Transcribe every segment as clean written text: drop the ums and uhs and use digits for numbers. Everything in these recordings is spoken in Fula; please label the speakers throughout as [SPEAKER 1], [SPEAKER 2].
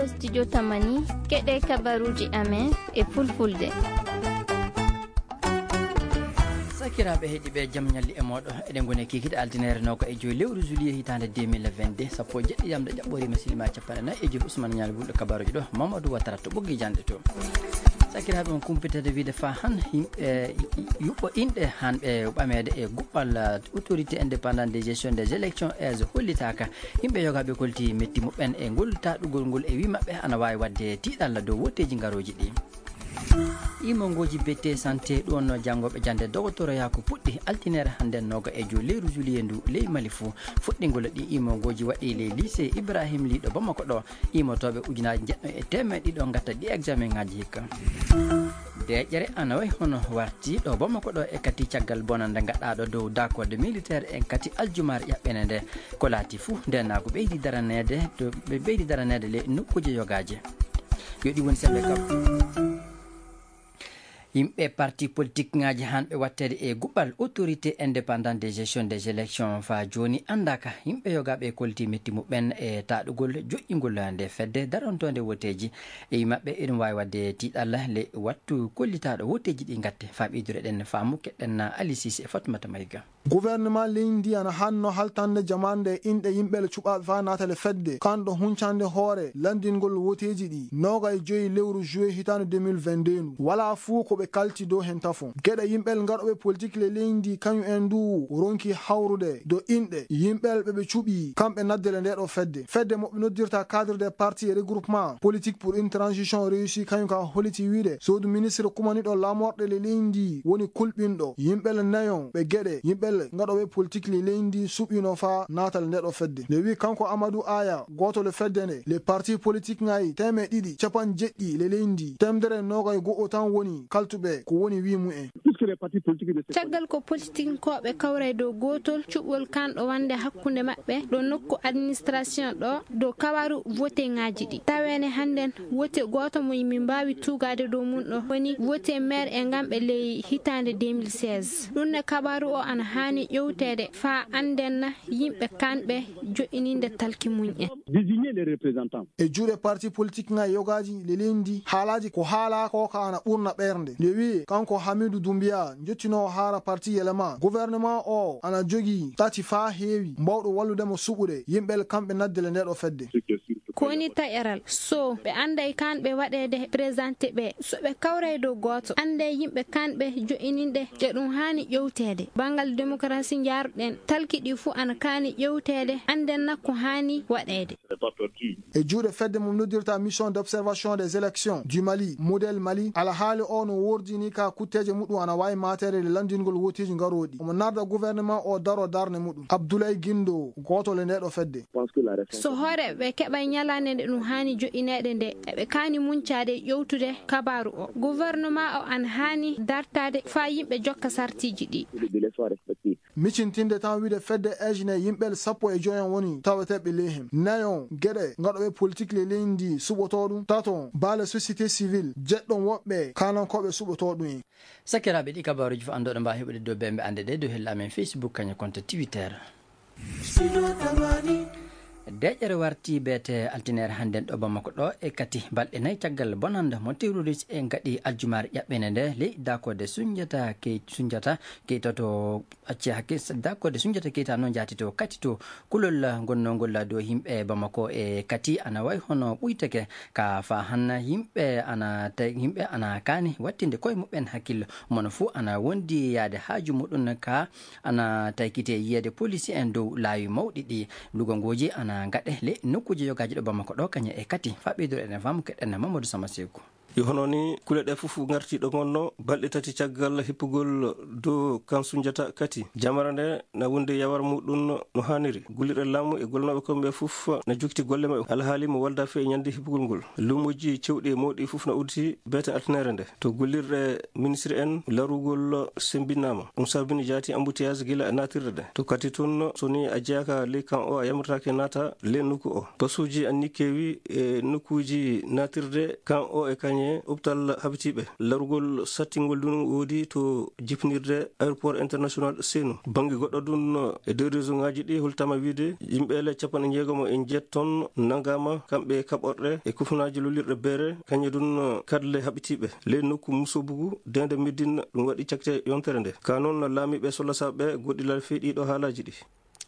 [SPEAKER 1] ɗo studio tamani keɗe kabaruji amen e fulfulde.
[SPEAKER 2] sakiraɓe heeɗiɓe jaam ñalli e moɗo eɗen goni kikiɗe aldinere noko e joyi lewru juillet hitande 2022 sappo jeɗɗi yamde ƴaɓɓorima silima capanɗe nayyi e joyi Ousmane Ñal Bulɗo kabaruji ɗo Mamadou Watara to ɓoggi jande to sakiraɓe on kumpitede wiide fa han yimɓe yuɓɓo inɗe hanɓe ɓamede e guɓɓal autorité indépendant de gestion des élections ESE hollitaka yimɓe yogaɓe kolti metti muɓɓen e ngol taɗugol ngol e wi mabɓe ana wawi wadde tiiɗalla dow wotteji garoji ɗi imongoji bette santé ɗon janggoɓe jande dogotoroya ko puɗɗi altinere hannden noga e jo leyru juillet ndu ley Mali fou fuɗɗingol ɗi imongoji waɗi le lycée Ibrahim Liɗo Bamako ɗo imotoɓe ujunaji jeɗɗo e temeɗe ɗiɗo gatta ɗi examen ngaji hikka deƴƴere ana way hono warti ɗo Bamako ɗo e kati caggal bonande gaɗɗaɗo dow d'accord militaire en kati aljumare ƴaɓɓene nde ko laati fou ndena ko ɓeydi daranede to ɓe ɓeydi daranede le nokkuje yogaje yoɗi woni sembe kam yimɓe parti politique ngaji hanɓe wattede e guɓɓal autorité indépendant de gestion des élections fa joni andaka yimɓe yogaɓe kolti metti muɓɓen e taɗugol joƴƴingol nde fedde darontonde woteji e mabɓe eɗum wawi wadde tiɗalla le wattu kollitaɗo woteji ɗi gatte fa ɓeydure ɗen faamu keɗɗen Ali Cissé e Fatmata Mayga
[SPEAKER 3] gouvernement leydi ana hanno haltande jamande inɗe yimɓele cuɓaɓe fa natale fedde kanɗo huncande hoore landingol woteji ɗi noga e joyi lewru juillet hitande 2022 ndu wala fuu koɓe kalti dow hen tafon gueɗe yimɓel gaɗoɓe politique le leydi kañum en ndu ronki hawrude dow inɗe yimɓel ɓeɓe cuuɓi kamɓe naddele ndeɗo fedde moɓe noddirta cadre des partis et regroupement politique pour une transition réussie kañum ka holiti wiide sowdu ministre kumaniɗo lamorɗe le leydi woni kulɓinɗo yimɓel nayon ɓe gueɗe yimɓel gaɗoɓe politique le leydi suɓino fa natal ndeɗo fedde nde wi kanko Amadou Aya goto le fedde nde les partis politique ngayi teme ɗiɗi capan jeɗɗi le leydi temdere noga e go'o tan woni kaltuɓe ko woni wimu en
[SPEAKER 4] caggal ko politique koɓe kawray dow gotol cuɓol kanɗo wande hakkude mabɓe ɗo nokku administration ɗo dow kawaru vote ngaji ɗi tawene hannden vote goto mo min mbawi tugade dow mum ɗo woni vote maire e gamɓe ley hitande 2016 ɗum ne kabaru o ana hani ƴewtede fa andenna yimɓe kanɓe jo'ininde talki mum en
[SPEAKER 3] e juuɗe parti politique ngayi yogaji le leydi haalaji ko haala ko ka ana ɓurna ɓerde nde wi kanko Hamidou Doumbia jottino haara parti élément gouvernement o ana jogui tati fa heewi mbawɗo walludemo suɓude yimɓel kamɓe naddele ndeɗo fedde
[SPEAKER 4] koni taƴeral so ɓe anday kanɓe waɗede présenté ɓe so ɓe kawray dow goto ande yimɓe kanɓe jo'ininde e ɗum hani ƴewtede bangal démocratie jaruɗen talki ɗi fuu ana kani ƴewtede andenna ko hani waɗede
[SPEAKER 3] e juuɗe fedde mum noddirta mission d'observation des élections du Mali modèle Mali ala haali o no wordini ka kutteje muɗum ana wawi matere le landingol woteji garoɗi omo narda gouvernement o daro darne muɗum Abdoulaye Guindo goto le ndeɗo fedde
[SPEAKER 4] so hoore ɓe keɓa ñalande nde ɗum hani joƴinede nde eɓe kani muncade ƴewtude kabaru o gouvernement o ana hani dartade fa yimɓe jokka sartiji ɗi
[SPEAKER 3] micintinde tan wiide fedde ejine yimɓel sappo e joyon woni taweteɓe leyhem nayon gueɗe gaɗoɓe politique le leydi suɓoto ɗum taton baale société civile jeɗɗon woɓɓe kanankoɓe suɓoto ɗum en
[SPEAKER 2] sakiraɓe ɗi kabaruji fo andoɗo mbawi heɓude dow bemɓe ande ɗe dow hella amen Facebook kañum compte Twitter deƴƴere warti beete altinere hannden ɗo Bamako ɗo e kati balɗe nayyi caggal bonande mo terroriste en gaɗi aljumare ƴaɓɓene nde ley dakode Soundiata keytato acci hakke dakode Soundiata Keita noon jaati to kati to kulol gonnogol dow yimɓe Bamako e kati ana way hono ɓuyteke ka fa hanna yimɓe ana kani wattinde koye muɓɓen hakkille mono fou ana wondi yaade haaju muɗum ka ana taykite yiyede police en dow laawi mawɗi ɗi lugongoji ana gaɗe le nokkuje yogaji ɗo Bamako ɗo kañum e kati faɓɓidore enen famu keɗɗen Mamadou Sama Sekou
[SPEAKER 5] hono ni kule ɗe fof garti ɗo gonno balɗe tati caggal hippugol dow kan Soundiata kati jamara nde na wonde yawar muɗum no haniri gullirɗe laamu e golnoɓe komɓe fof na jukti golle mabɓe alhaali mo walda fe e ñande hippugol ngol lumuji cewɗi e mawɗi fof no uddi beete altinere nde to gullirɗe ministre en larugol sembinama ɗum sabini jaati embouteillage guila e natirde nde to kati toon soni a jeeyaka ley kan o a yamratake nata ley nokku o basuji anni kewi e nokkuji natirde kan o e kañe kañe optal habitiɓe larugol sattingol dun wodi to jipnirde aéroport international Seno bangi goɗɗo dun e deux région ngaji ɗi holtama wiide yimɓele 60 ton nangama kamɓe kaɓorɗe e kufunaji lolirɗe beere kañe dun kadle habitiɓe ley nokku musobugu dende Médine ɗum waɗi cakte yontere nde ka noon laamiɓe sohlasaɓe goɗɗilal feeɗiɗo haalaji ɗi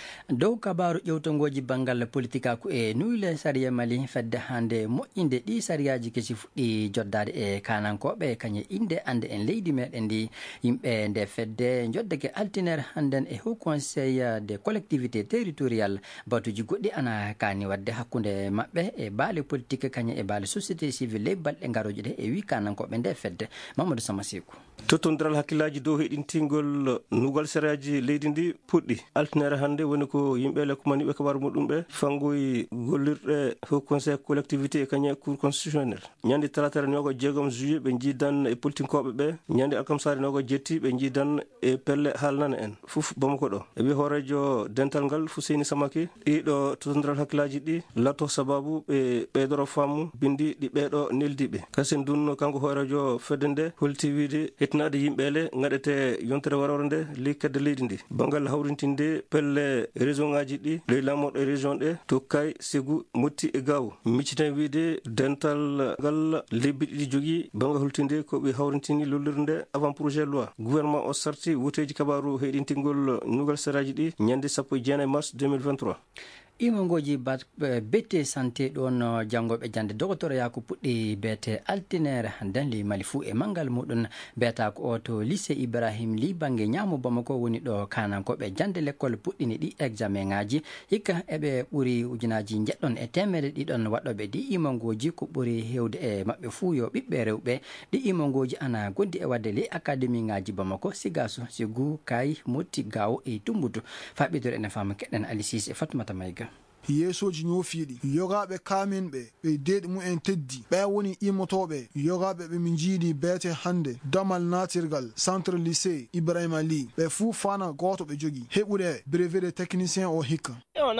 [SPEAKER 2] dow kabaru ƴewtongoji bangal politique ko e nuyle sariya mali fedde hande moƴƴinde ɗi sariyaji kesi fuɗɗi joddade e kanankoɓe kañe inde ande en leydi meɗen ndi yimɓe nde fedde joddeke altinaire hannden e haut conseil des collectivités territorial batuji goɗɗi ana kani wadde hakkude mabɓe e baale politique kañe e baale société civile ley balɗe garoji ɗe e wi kanankoɓe nde fedde Mamadou Samasikou
[SPEAKER 5] tottodiral hakkillaji dow heɗintingol nugal sériyaji leydi ndi puɗɗi altinaire hande woni ko yimɓele kumaniɓe kabaru muɗum ɓe fangoyi gollirɗe haut conseil collectivité kañe cour constitutionnel ñande talatere 26 juillet ɓe jiidan e politinkoɓe ɓe ñande alkamsare 27 ɓe jiidan e pelle haalnane en fof Bamako ɗo e wi hoorejo dental ngal Fouseyni Samaki ɗiɗo tottodiral hakkillaji ɗi latto sababu ɓe ɓeydoro fammu bindi ɗi ɓeeɗo neldiɓe kasen dun kanko hoorejo fedde nde holti wiide hettinade yimɓele gaɗete yontere warore nde ley kedde leydi ndi bangal hawrintinde pelle région ngaji ɗi ley lamoɗo e région ɗe to Kay Ségou Motti e Gawo micciten wiide dental ngal lebbi ɗiɗi jogui banga holtinde ko ɓe hawrintini lollirde avant projet loi gouvernement o sarti woteji kabaru heɗintingol nugal sériyaji ɗi ñande 19 mars 2023
[SPEAKER 2] imongoji bette santé ɗon janggoɓe jande doctorat ko puɗɗi beete altinaire denli mali fuu e mangal muɗum beeta ko o to lycée Ibrahim Ly banggue ñamo Bamako woni ɗo kanankoɓe jande l'école puɗɗini ɗi examen ngaji hikka eɓe ɓuuri ujunaji jeɗɗon e temere ɗiɗon waɗoɓe ɗi imongoji ko ɓuuri hewde e mabɓe fuu yo ɓiɓɓe rewɓe ɗi imongoji ana goddi e wadde ley académie ngaji Bamako Sigasso Ségou Kay Motti Gawo e Tumbutu faɓidore ene fama keɗen Ali Cissé e Fatoumata Mayga
[SPEAKER 3] yeesoji ñoofiiɗi yogaɓe kaminɓe ɓe deeɗi mumen teddi ɓe woni immotoɓe yogaɓe ɓe min jiidi beete hande damal natirgal centre lycée Ibrahima Ly ɓe fuu fana goto ɓe jogui heɓude brevet de technicien o hikka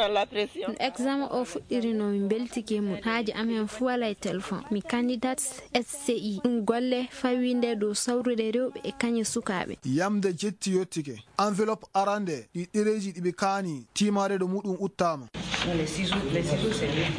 [SPEAKER 4] examen o fuɗɗiri no min beltike mum haaji amen fuu wala e téléphone mi candidate SCI ɗum golle fawinde dow sawrude rewɓe e kañe sukaɓe
[SPEAKER 3] yamde jetti yettike enveloppe arande ɗi ɗereji ɗiɓe kaani timare ɗo muɗum uttama
[SPEAKER 6] Les ciseaux c'est bien.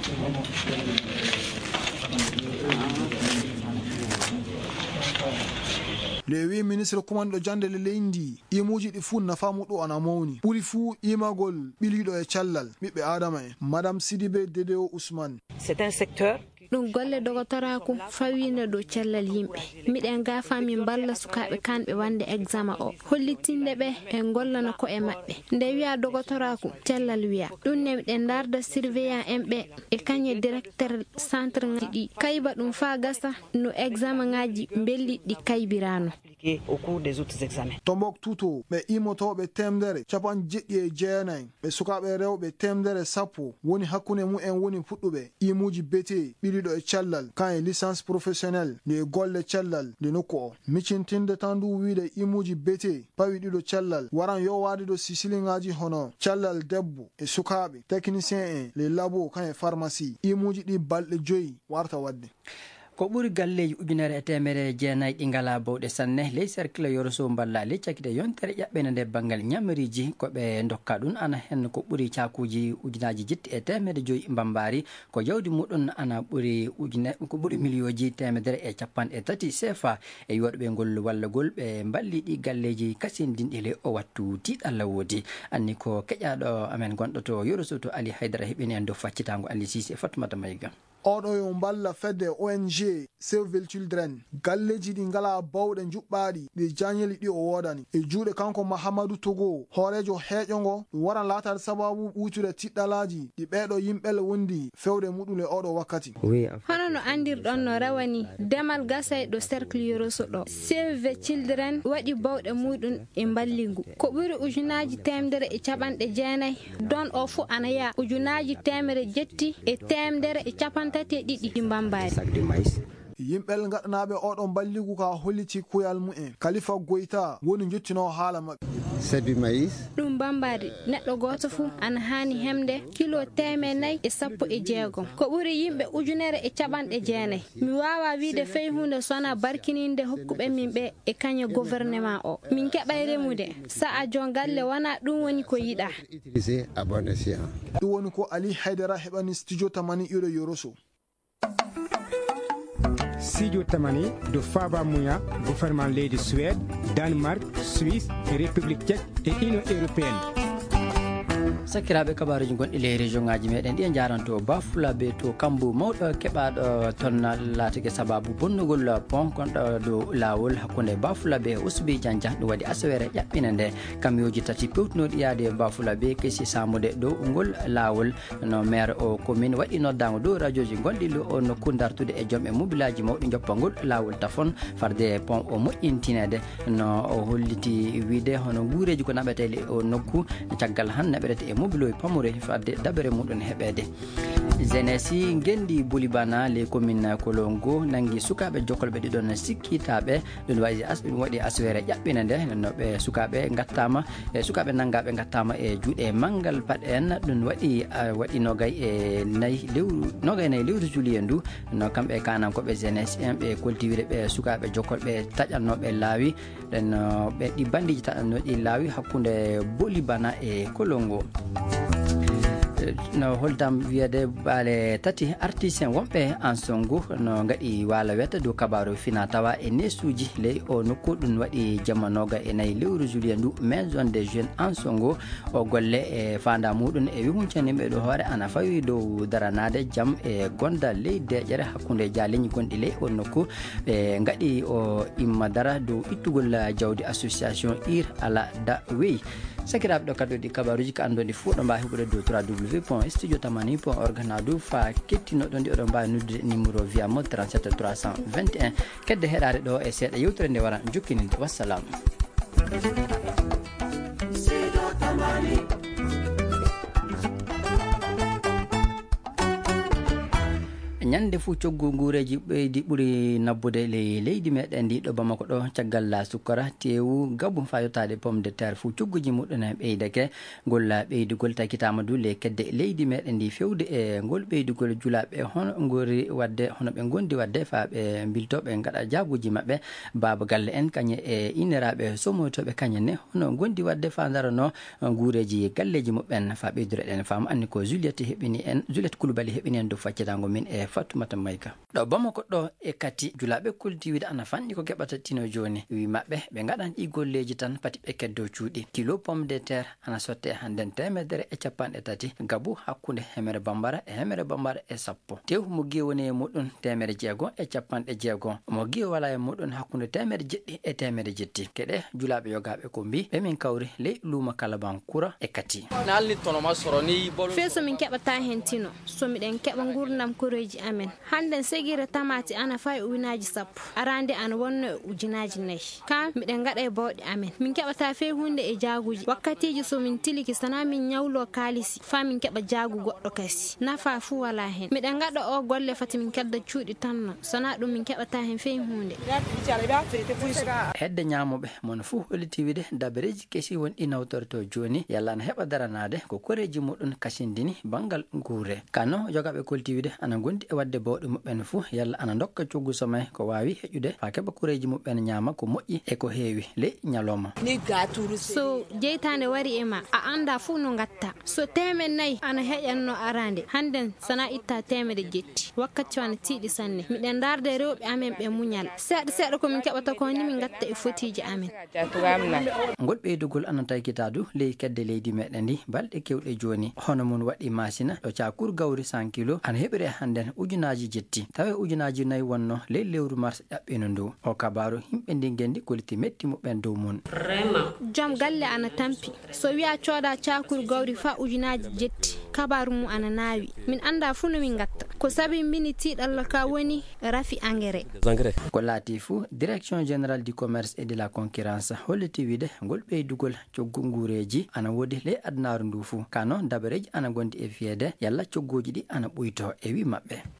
[SPEAKER 3] le wi ministre commande ɗo jande le leydi imuji ɗi fuu nafa muɗo ana mawni ɓuri fuu imagol ɓiliɗo e cellal ɓiɓɓe adama en madame Sidibé Dédéo Ousmane
[SPEAKER 6] C'est un secteur
[SPEAKER 4] ɗum golle dogotoraku fawinde dow cellal yimɓe miɗen gafa min balla sukaɓe kanɓe wande examen o hollitinde ɓe e gollana ko e maɓɓe nde wiya dogotoraku cellal wiya ɗum ne miɗen darda surveillant en ɓe e kañe directeur centre ngaji ɗi kayba ɗum fa gasa no examen ngaji belli ɗi kaybirano
[SPEAKER 6] au cours des autres examens.
[SPEAKER 3] Tombouctou ɓe immotoɓe temdere 79 ɓe sukaɓe rewɓe temdere 10 woni hakkunde mumen woni fuɗɗuɓe imuji bete ɓiliɗo e cellal kan e licence professionnel nde golle cellal nde nokku o miccintinde tan ndu wiide imuji bete pawi ɗiɗo cellal waran yowade ɗo sisiliŋaji hono cellal debbo e sukaɓe technicien en les labo kan e pharmacie imuji ɗi balɗe 5 warta wadde
[SPEAKER 2] ko ɓuri galleji 1900 ɗi ngala bawɗe sanne ley cercle yoroso balla ley cakkite yontere ƴaɓɓene nde banggal ñamiriji koɓe dokka ɗum ana hen ko ɓuri cakuji ujunaji jetti e 500 mbambari ko jawdi muɗum ana ɓuri ko ɓuri millioji 130 CFA e yoɗɓe ngol wallagol ɓe balli ɗi galleji kasindinɗi le o wattu tiɗalla woodi anni ko keƴaɗo amen gonɗo to yoroso to Ali Haydara heɓini en dow faccitango Ali Cissé e Fatoumata Mayga
[SPEAKER 3] oɗo yo balla fedde ONG Save the Children galleji ɗi ngala bawɗe juɓɓaɗi ɗi jañeli ɗi o wodani e juuɗe kanko Mahamadou Togo hoorejo heeƴongo ɗum waran latade sababu ɓuytude tiɗɗalaji ɗi ɓeɗo yimɓele wondi fewde muɗum e oɗo wakkati
[SPEAKER 4] hono no andirɗon no rawani demal gasay ɗo cercle yoroso ɗo Save the Children waɗi bawɗe muɗum e balligu ko ɓuri ujunaji 190 don o fu ana ya ujunaji 100 e 132 mbambari
[SPEAKER 3] yimɓel gaɗanaɓe oɗon balligu ka holliti kuyal mumen Khalifa Goita woni jottino haala maɓɓe
[SPEAKER 7] c'est du maïs.
[SPEAKER 4] Ɗum bambari neɗɗo goto fu ana hani hemde kilo 416 ko ɓuri yimɓe 1,900. mi wawa wiide fey hunde sona barkininde hokkuɓe min ɓe e kañe gouvernement o min keɓay remude sa'a jon galle wana ɗum woni ko yiɗa.
[SPEAKER 7] Utiliser à bon escient.
[SPEAKER 3] ɗum woni ko Ali Haydara heɓani studio tamani iro yoroso.
[SPEAKER 8] Studio tamani do Faba Mouya, gouvernement leydi Suède, Danemark, Suisse, République tchèque et Union européenne.
[SPEAKER 2] sakiraɓe kabaruji gonɗi ley région ngaji meɗen ɗi jaranto bafulaɓe to kambu mawɗo keɓaɗo tonna latike sababu bonnugol pont gonɗo dow lawol hakkude bafulaɓe e usbi diandia ɗum waɗi asawere ƴaɓɓina nde camion tati pewtunoɗi yaade bafulaɓe kesi samude dow ngol lawol no maire o commune waɗi noddago dow radio ji gonɗi o nokku dartude e joom e mobilaji mawɗi joppagol lawol tafon farde pont o moƴƴintinede no o holliti wiide hono guureji ko naɓetele o nokku caggal han naɓerete e mobile pamore fadde dabere muɗum heɓede. Zenesi gendi Boulibana les communes Kolongo nangi sukaɓe jokkolɓe ɗiɗon sikkitaɓe ɗum waɗi aswere ƴaɓɓina nde no ɓe sukaɓe gattama e sukaɓe nangaɓe gattama e juuɗe mangal paɗ en ɗum waɗi nogay e nayyi lewru juillet ndu no kamɓe kanankoɓe jeunesse en ɓe koltiwire ɓe sukaɓe jokkolɓe taƴannoɓe laawi ɗen ɓe ɗi bandiji taƴannoɗi laawi hakkude Boulibana e Kolongo. no holdam wiyede baale tati artisan wonɓe en songo no gaɗi wala wetta dow kabaru fina tawa e nesuji ley o nokku ɗum waɗi jammanoga e nayyi lewru juillet ndu maison des jeunes en songo o golle e fanda muɗum e wimucanimɓe ɗo hoore ana fawi dow daranade jaam e gonda ley deƴere hakkude jaleñi gonɗi ley o nokku ɓe gaɗi o imma dara dow ittugol jawdi association ir ala da wey sakiraɓe ɗo kaɗoɗi kabaruji ko andoɗi fuu ɗo mbawi heɓude dow www.studiotamani.org na dow fa kettinoɗo ndi oɗon mbawi noddude numéro via mo 37 321 kedde heɗade ɗo e seeɗa yewtere nde wara jokkininde wassalamu. ñande fuu coggu guureji ɓeydi ɓuuri nabbude leydi meɗen ndi ɗo Bamako ɗo caggal la sukkara tewu gabu fa yottade pomme de terre fuu cogguji muɗum ɓeydake ngol ɓeydugol takitama du le kedde leydi meɗen ndi fewde e ngol ɓeydugol julaɓe hono gori wadde hono ɓe gondi wadde fa ɓe biltoɓe gaɗa jabuji mabɓe baba galle en kañe e inniraɓe somotoɓe kañenne hono gondi wadde fa darano guureji galleji muɓɓen fa ɓeydure ɗen fama anni ko Juliette Coulibaly heɓini en dow faccitango min e Fatoumata Mayka ɗo Bamako ɗo e kati julaɓe kultiwide ana fanɗi ko keɓata tino joni wi mabɓe ɓe gaɗan ɗi golleji tan pati ɓe keddo cuuɗi kilo pomme de terre ana sotte handen 130 gabu hakkude hemere bambara e sappo tew mo guiye woni e muɗum 660 mo guiye wala e muɗum hakkude 700 e 700 keɗe julaɓe yogaɓe ko mbi ɓe min kawri ley luuma Kalaban Koura e kati
[SPEAKER 4] feso min keɓata hen tino so miɗen keɓa gurdam koreji amen handen segira tamati ana fayi ujunaji 10 arande ana wonno e ujunaji 4 kam miɗen gaɗa e bawɗe amen min keɓata fe hunde e jaguji wakkatiji so min tiliki sana min nyawlo kalisi fa min keɓa jagu goɗɗo kasi nafa fu wala hen miɗen gaɗa o golle fati min kedda cuuɗi tanno sana ɗum min keɓata hen fe hunde
[SPEAKER 2] hedde ñamoɓe mon fu hollitiwide dabareji kesi wonɗi nawtorto joni yalla ana heɓa daranade ko koreji muɗum kasindini bangal guure kano jogaɓe koltiwide ana gondi e wadde bawɗe muɓɓen fu yalla ana dokka coggu somay ko wawi heƴude fa keɓa koreji muɓɓen ñama ko moƴƴi e ko heewi ley ñalawma
[SPEAKER 4] so jeytande wari e ma a anda fu no gatta so 400 ana heƴanno arande handen sana itta 700 wakkati wana tiiɗi sanne miɗen darde rewɓe amen ɓe muñal seeɗa komin keɓata ko ni min gatta e fotiji amen
[SPEAKER 2] ngol ɓeydugol ana taykitadu ley kedde leydi meɗen ndi balɗe kewɗe joni hono mun waɗi masina ɗo cakur gawri 100 kilo ana heɓiri handen ujunaji jetti tawe ujunaji 4 wonno ley lewru mars ɗaɓɓino ndu o kabaru himɓe ndi gendi koliti metti muɓɓen dow mun
[SPEAKER 4] joom galle ana tampi so wiya cooda cakur gawri fa ujunaji jetti kabaru mu ana naawi min anda fu no min gatta ko sabi mbini tiiɗalla ka woni rafi engrais
[SPEAKER 2] ko laati fu direction générale du commerce et de la concurrence holliti wiide ngol ɓeydugol coggu nguureji ana woodi ley adnaru ndu fu kano dabareji ana gondi e fiyede yalla cogguji ɗi ana ɓuyto e wi mabɓe